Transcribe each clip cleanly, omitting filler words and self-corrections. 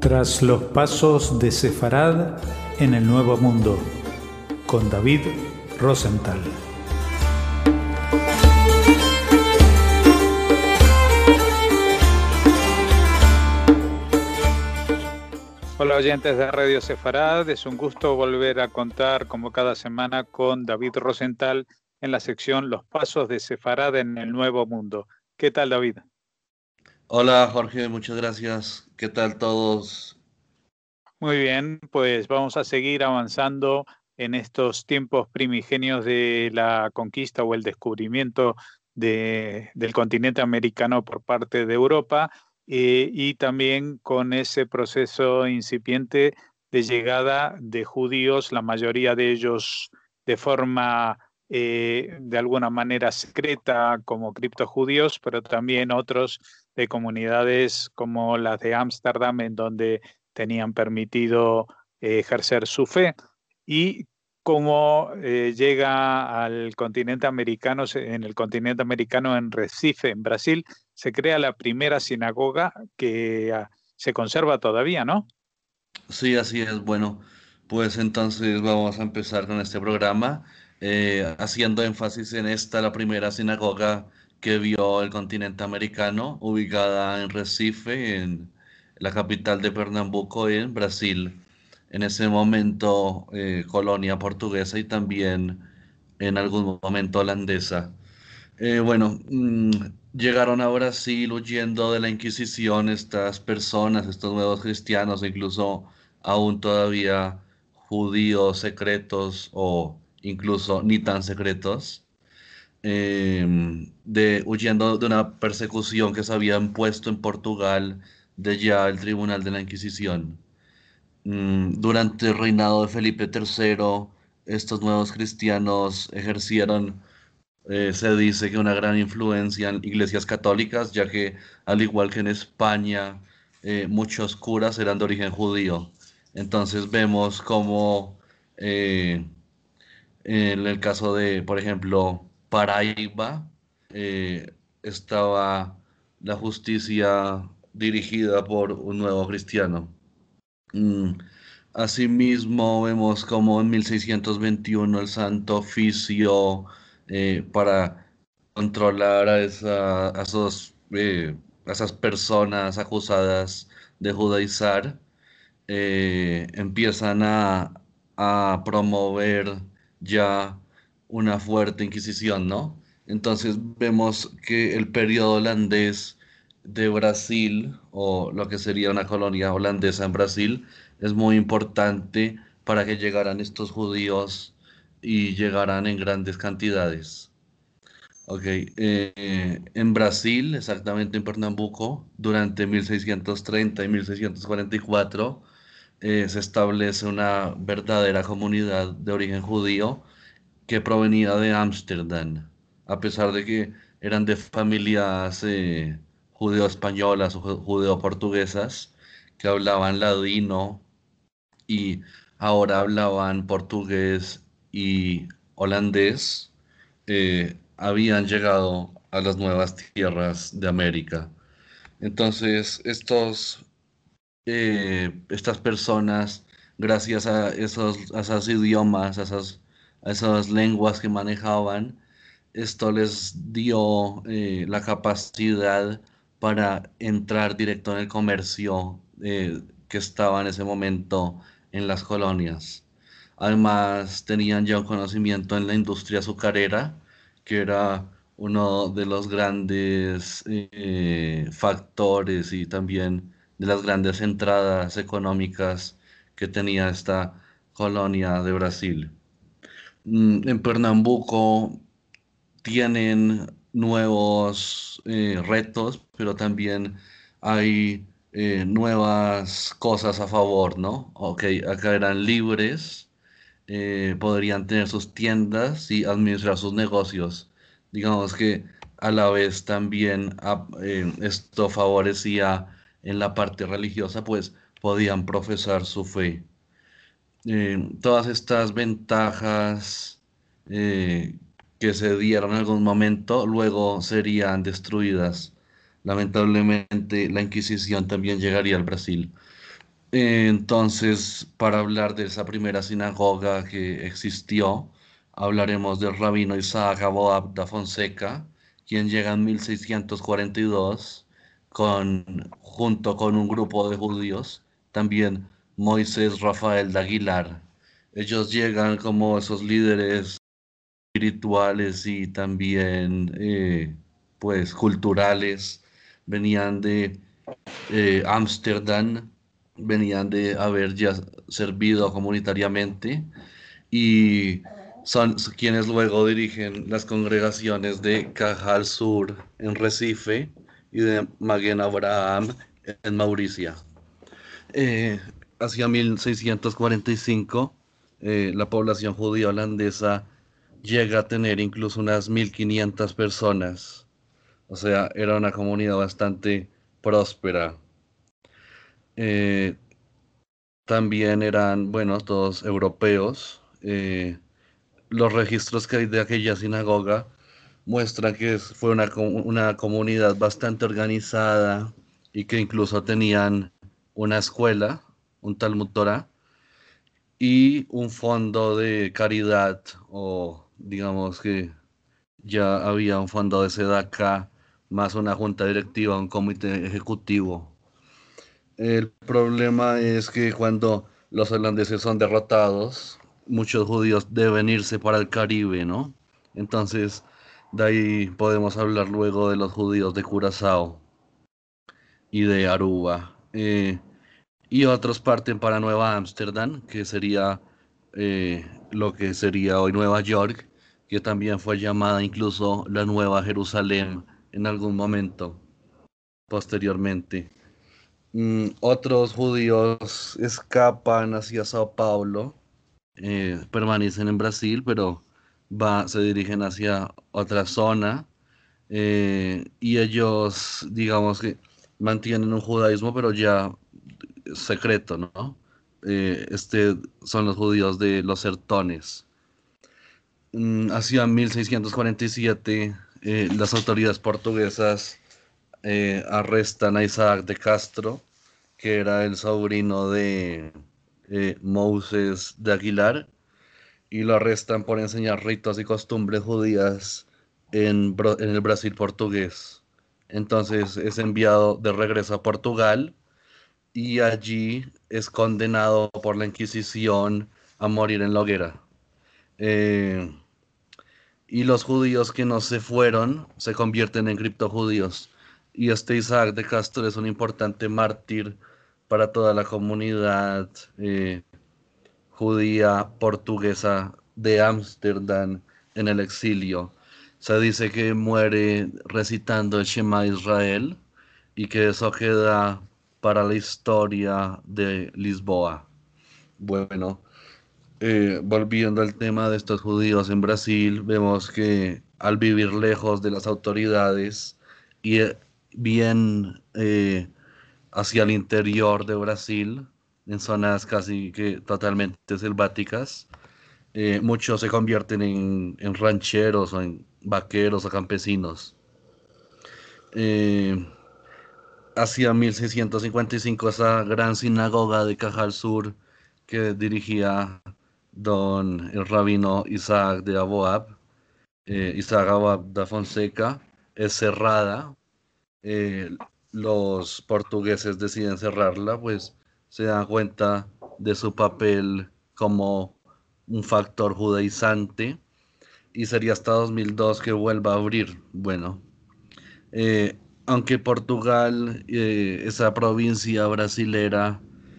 Tras los pasos de Sefarad en el Nuevo Mundo, con David Rosenthal. Hola oyentes de Radio Sefarad, es un gusto volver a contar como cada semana con David Rosenthal en la sección Los Pasos de Sefarad en el Nuevo Mundo. ¿Qué tal, David? Hola Jorge, muchas gracias. ¿Qué tal todos? Muy bien, pues vamos a seguir avanzando en estos tiempos primigenios de la conquista o el descubrimiento del continente americano por parte de Europa y también con ese proceso incipiente de llegada de judíos, la mayoría de ellos de forma de alguna manera secreta como criptojudíos, pero también otros de comunidades como las de Ámsterdam, en donde tenían permitido ejercer su fe. Y cómo llega al continente americano, en el continente americano, en Recife, en Brasil, se crea la primera sinagoga que se conserva todavía, ¿no? Sí, así es. Bueno, pues entonces vamos a empezar con este programa, haciendo énfasis en esta, la primera sinagoga que vio el continente americano, ubicada en Recife, en la capital de Pernambuco, en Brasil. En ese momento, colonia portuguesa y también en algún momento holandesa. Bueno, llegaron a Brasil huyendo de la Inquisición estas personas, estos nuevos cristianos, incluso aún todavía judíos secretos o incluso ni tan secretos, huyendo de una persecución que se había impuesto en Portugal de ya el Tribunal de la Inquisición. Durante el reinado de Felipe III, estos nuevos cristianos ejercieron, se dice que una gran influencia en iglesias católicas, ya que al igual que en España, muchos curas eran de origen judío. Entonces vemos como en el caso de, por ejemplo, Paraíba, estaba la justicia dirigida por un nuevo cristiano. Mm, Asimismo, vemos como en 1621 el Santo Oficio, para controlar a esas personas acusadas de judaizar, empiezan a promover ya una fuerte inquisición, ¿no? Entonces vemos que el periodo holandés de Brasil, o lo que sería una colonia holandesa en Brasil, es muy importante para que llegaran estos judíos y llegaran en grandes cantidades. Ok, en Brasil, exactamente en Pernambuco, durante 1630 y 1644, se establece una verdadera comunidad de origen judío que provenía de Ámsterdam, a pesar de que eran de familias judeo-españolas o judeo-portuguesas que hablaban ladino y ahora hablaban portugués y holandés. Habían llegado a las nuevas tierras de América. Entonces, estas personas, gracias a esos idiomas, a esas lenguas que manejaban, esto les dio la capacidad para entrar directo en el comercio que estaba en ese momento en las colonias. Además, tenían ya un conocimiento en la industria azucarera, que era uno de los grandes factores y también de las grandes entradas económicas que tenía esta colonia de Brasil. En Pernambuco tienen nuevos retos, pero también hay nuevas cosas a favor, ¿no? Ok, acá eran libres, podrían tener sus tiendas y administrar sus negocios. Digamos que a la vez también esto favorecía en la parte religiosa, pues podían profesar su fe. Todas estas ventajas que se dieron en algún momento luego serían destruidas. Lamentablemente, la Inquisición también llegaría al Brasil. Entonces, para hablar de esa primera sinagoga que existió, hablaremos del rabino Isaac Aboab da Fonseca, quien llega en 1642 junto con un grupo de judíos, también Moisés Rafael de Aguilar. Ellos llegan como esos líderes espirituales y también pues culturales. Venían de Ámsterdam, venían de haber ya servido comunitariamente y son quienes luego dirigen las congregaciones de Cajal Sur en Recife y de Maguen Abraham en Mauricia. Eh, Hacia 1645, la población judía holandesa llega a tener incluso unas 1500 personas. O sea, era una comunidad bastante próspera. Eh, También eran, bueno, todos europeos. Los registros que hay de aquella sinagoga muestran que fue una comunidad bastante organizada y que incluso tenían una escuela, un Talmud Torah, y un fondo de caridad, o digamos que ya había un fondo de Sedaka, más una junta directiva, un comité ejecutivo. El problema es que cuando los holandeses son derrotados, muchos judíos deben irse para el Caribe, ¿no? Entonces, de ahí podemos hablar luego de los judíos de Curazao y de Aruba. Y otros parten para Nueva Ámsterdam, que sería lo que sería hoy Nueva York, que también fue llamada incluso la Nueva Jerusalén en algún momento posteriormente. Otros judíos escapan hacia Sao Paulo, permanecen en Brasil, pero se dirigen hacia otra zona y ellos, digamos que mantienen un judaísmo, pero ya secreto, ¿no? Son los judíos de los sertones. Hacia 1647, las autoridades portuguesas arrestan a Isaac de Castro, que era el sobrino de Moses de Aguilar, y lo arrestan por enseñar ritos y costumbres judías en el Brasil portugués. Entonces es enviado de regreso a Portugal y allí es condenado por la Inquisición a morir en la hoguera. Y los judíos que no se fueron se convierten en criptojudíos. Y este Isaac de Castro es un importante mártir para toda la comunidad judía portuguesa de Ámsterdam en el exilio. Se dice que muere recitando el Shema Israel y que eso queda para la historia de Lisboa. Bueno, volviendo al tema de estos judíos en Brasil, vemos que al vivir lejos de las autoridades y bien hacia el interior de Brasil, en zonas casi que totalmente selváticas, muchos se convierten en rancheros o en vaqueros o campesinos. Hacia 1655 esa gran sinagoga de Cajal Sur que dirigía el rabino Isaac de Aboab, Isaac Aboab da Fonseca, es cerrada. Los portugueses deciden cerrarla, pues se dan cuenta de su papel como un factor judaizante y sería hasta 2002 que vuelva a abrir. Bueno, aunque Portugal, esa provincia brasilera,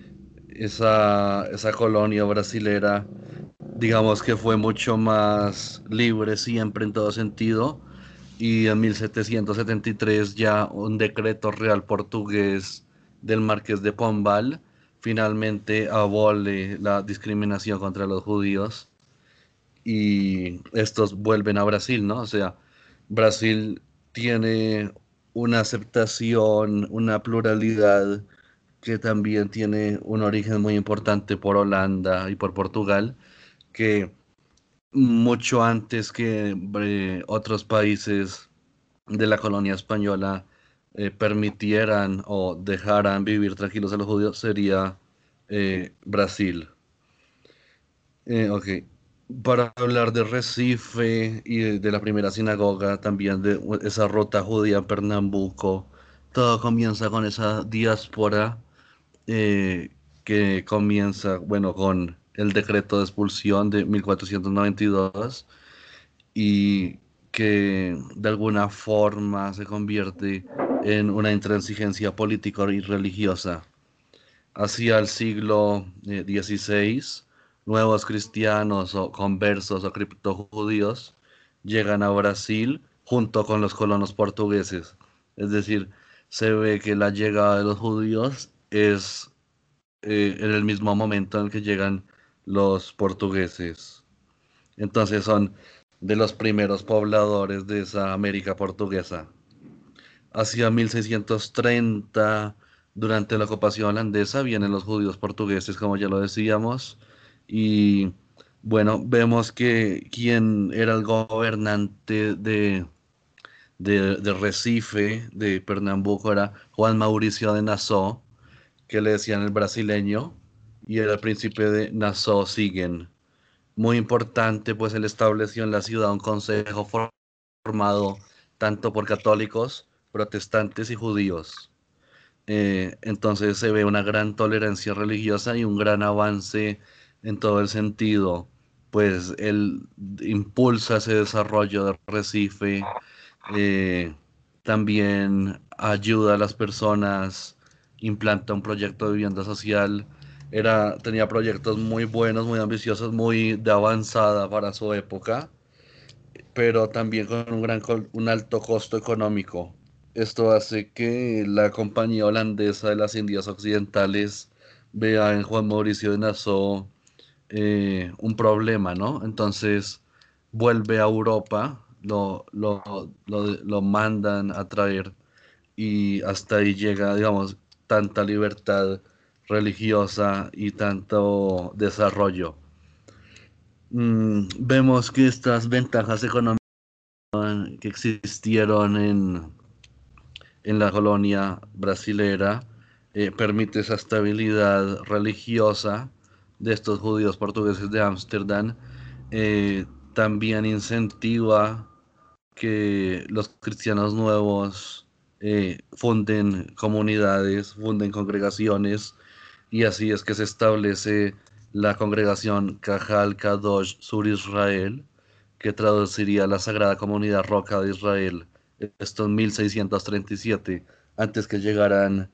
esa colonia brasilera, digamos que fue mucho más libre siempre en todo sentido, y en 1773 ya un decreto real portugués del Marqués de Pombal finalmente abole la discriminación contra los judíos y estos vuelven a Brasil, ¿no? O sea, Brasil tiene una aceptación, una pluralidad que también tiene un origen muy importante por Holanda y por Portugal, que mucho antes que otros países de la colonia española permitieran o dejaran vivir tranquilos a los judíos, sería Brasil. Ok. Para hablar de Recife y de la primera sinagoga, también de esa ruta judía en Pernambuco, todo comienza con esa diáspora eh, que comienza, bueno, con el decreto de expulsión de 1492 y que de alguna forma se convierte en una intransigencia política y religiosa. Hacia el siglo XVI, nuevos cristianos o conversos o criptojudíos llegan a Brasil junto con los colonos portugueses. Es decir, se ve que la llegada de los judíos es en el mismo momento en que llegan los portugueses. Entonces son de los primeros pobladores de esa América portuguesa. Hacia 1630, durante la ocupación holandesa, vienen los judíos portugueses, como ya lo decíamos, y bueno, vemos que quien era el gobernante de Recife, de Pernambuco, era Juan Mauricio de Nassau, que le decían el brasileño, y era el príncipe de Nassau-Siegen. Muy importante, pues él estableció en la ciudad un consejo formado tanto por católicos, protestantes y judíos. Entonces se ve una gran tolerancia religiosa y un gran avance en todo el sentido, pues él impulsa ese desarrollo de Recife, eh, también ayuda a las personas, implanta un proyecto de vivienda social, tenía proyectos muy buenos, muy ambiciosos, muy de avanzada para su época, pero también con un alto costo económico. Esto hace que la Compañía Holandesa de las Indias Occidentales vea en Juan Mauricio de Nassau un problema, ¿no? Entonces vuelve a Europa, lo mandan a traer y hasta ahí llega, digamos, tanta libertad religiosa y tanto desarrollo. Vemos que estas ventajas económicas que existieron en la colonia brasilera permite esa estabilidad religiosa de estos judíos portugueses de Ámsterdam. También incentiva que los cristianos nuevos funden comunidades, funden congregaciones, y así es que se establece la congregación Cajal Kadosh Sur Israel, que traduciría la Sagrada Comunidad Roca de Israel. Esto en 1637, antes que llegaran.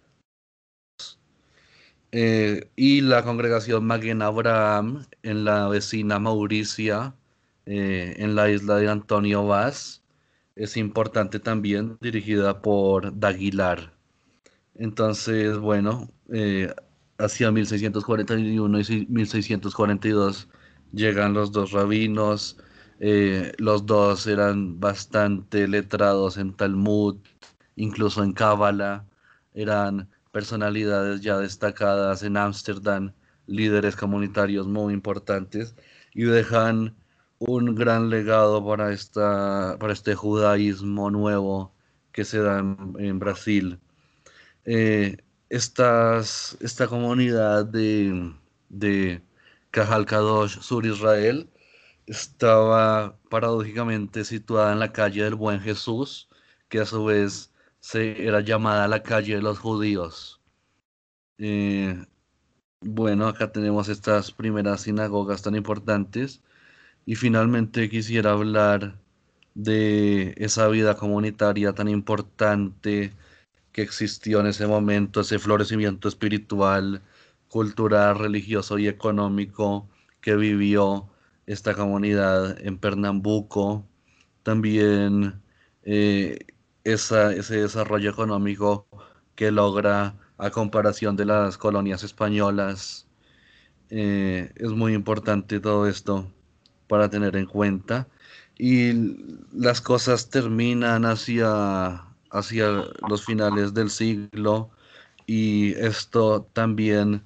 Y la congregación Maguen Abraham en la vecina Mauricia, en la isla de Antonio Vaz, es importante también, dirigida por D'Aguilar. Entonces, bueno, hacia 1641 y 1642 llegan los dos rabinos. Los dos eran bastante letrados en Talmud, incluso en Cábala. Eran personalidades ya destacadas en Ámsterdam, líderes comunitarios muy importantes, y dejan un gran legado para este judaísmo nuevo que se da en Brasil. Eh, esta comunidad de Cajal Kadosh Sur Israel estaba paradójicamente situada en la calle del Buen Jesús, que a su vez era llamada la calle de los judíos. Eh, bueno, acá tenemos estas primeras sinagogas tan importantes, y finalmente quisiera hablar de esa vida comunitaria tan importante que existió en ese momento, ese florecimiento espiritual, cultural, religioso y económico que vivió esta comunidad en Pernambuco. También eh, ese desarrollo económico que logra a comparación de las colonias españolas. Es muy importante todo esto para tener en cuenta. Y las cosas terminan hacia los finales del siglo, y esto también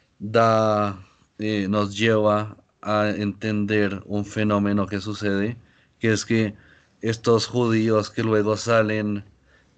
nos lleva a entender un fenómeno que sucede, que es que estos judíos que luego salen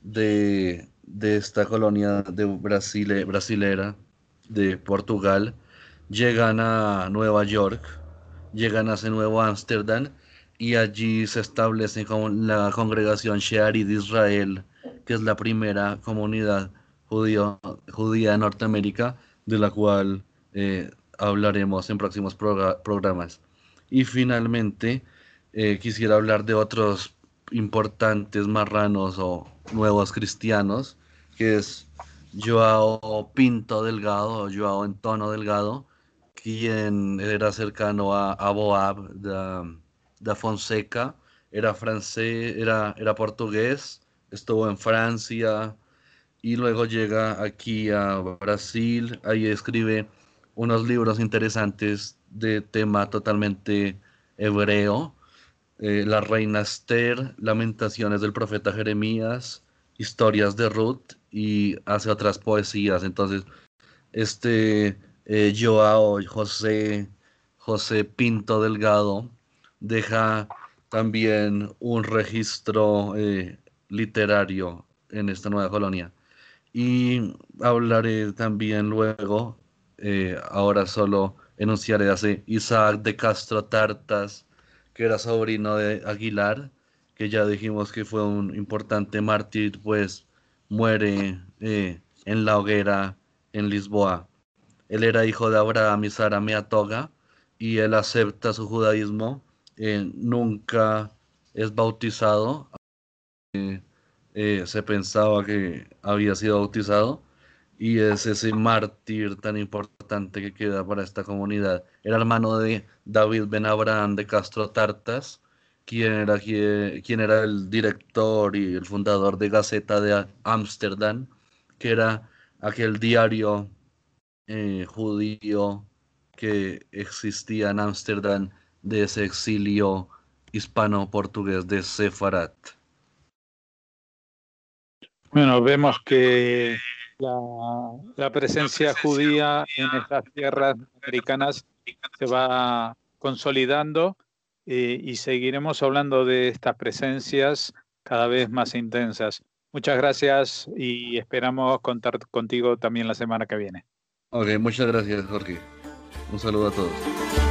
de esta colonia de brasilera de Portugal, llegan a Nueva York, llegan a ese nuevo Ámsterdam y allí se establece como la congregación Shearit de Israel, que es la primera comunidad judía de Norteamérica, de la cual hablaremos en próximos programas. Y finalmente, quisiera hablar de otros importantes marranos o nuevos cristianos, que es Joao Pinto Delgado, o Joao Antonio Delgado, quien era cercano a Boab da Fonseca, era francés, era portugués, estuvo en Francia y luego llega aquí a Brasil, ahí escribe unos libros interesantes de tema totalmente hebreo, La Reina Esther, Lamentaciones del Profeta Jeremías, Historias de Ruth y hace otras poesías. Entonces, este Joao José Pinto Delgado deja también un registro literario en esta nueva colonia. Y hablaré también luego, ahora solo enunciaré hace Isaac de Castro Tartas, que era sobrino de Aguilar, que ya dijimos que fue un importante mártir, pues muere en la hoguera en Lisboa. Él era hijo de Abraham y Sara Meatoga y él acepta su judaísmo, nunca es bautizado, se pensaba que había sido bautizado y es ese mártir tan importante que queda para esta comunidad. Era hermano de David Ben Abraham de Castro Tartas, quien era el director y el fundador de Gaceta de Ámsterdam, que era aquel diario judío que existía en Ámsterdam de ese exilio hispano-portugués de Sefarat. Bueno, vemos que la presencia judía en estas tierras americanas se va consolidando y seguiremos hablando de estas presencias cada vez más intensas. Muchas gracias y esperamos contar contigo también la semana que viene. Ok, muchas gracias, Jorge. Un saludo a todos.